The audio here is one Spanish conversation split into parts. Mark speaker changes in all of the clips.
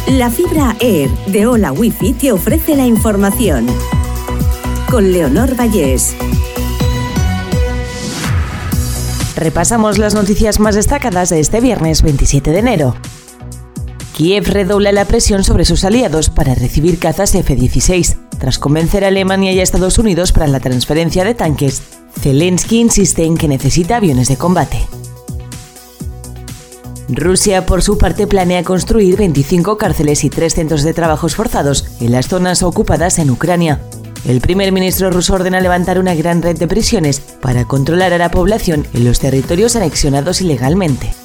Speaker 1: La fibra Air de Hola Wifi te ofrece la información. Con Leonor Vallés.
Speaker 2: Repasamos las noticias más destacadas de este viernes 27 de enero. Kiev redobla la presión sobre sus aliados para recibir cazas F-16. Tras convencer a Alemania y a Estados Unidos para la transferencia de tanques, Zelensky insiste en que necesita aviones de combate. Rusia, por su parte, planea construir 25 cárceles y 3 centros de trabajos forzados en las zonas ocupadas en Ucrania. El primer ministro ruso ordena levantar una gran red de prisiones para controlar a la población en los territorios anexionados ilegalmente.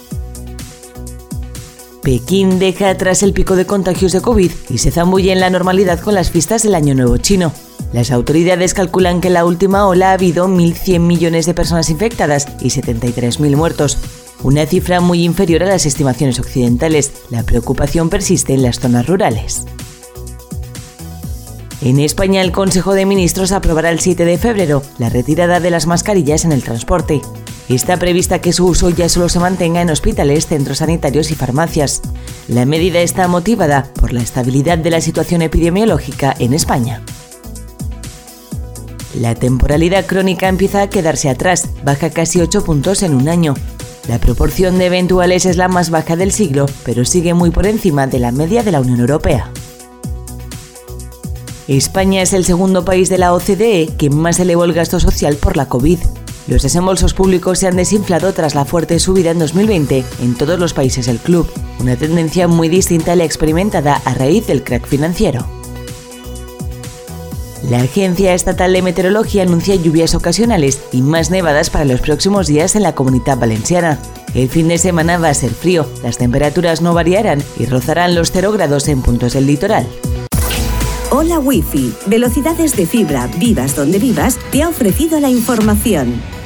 Speaker 2: Pekín deja atrás el pico de contagios de COVID y se zambulle en la normalidad con las fiestas del Año Nuevo chino. Las autoridades calculan que en la última ola ha habido 1.100 millones de personas infectadas y 73.000 muertos. Una cifra muy inferior a las estimaciones occidentales. La preocupación persiste en las zonas rurales. En España, el Consejo de Ministros aprobará el 7 de febrero la retirada de las mascarillas en el transporte. Está prevista que su uso ya solo se mantenga en hospitales, centros sanitarios y farmacias. La medida está motivada por la estabilidad de la situación epidemiológica en España. La temporalidad crónica empieza a quedarse atrás, baja casi 8 puntos en un año. La proporción de eventuales es la más baja del siglo, pero sigue muy por encima de la media de la Unión Europea. España es el segundo país de la OCDE que más elevó el gasto social por la COVID. Los desembolsos públicos se han desinflado tras la fuerte subida en 2020 en todos los países del club, una tendencia muy distinta a la experimentada a raíz del crack financiero. La Agencia Estatal de Meteorología anuncia lluvias ocasionales y más nevadas para los próximos días en la Comunitat Valenciana. El fin de semana va a ser frío, las temperaturas no variarán y rozarán los 0 grados en puntos del litoral.
Speaker 1: Hola Wifi, velocidades de fibra, vivas donde vivas, te ha ofrecido la información.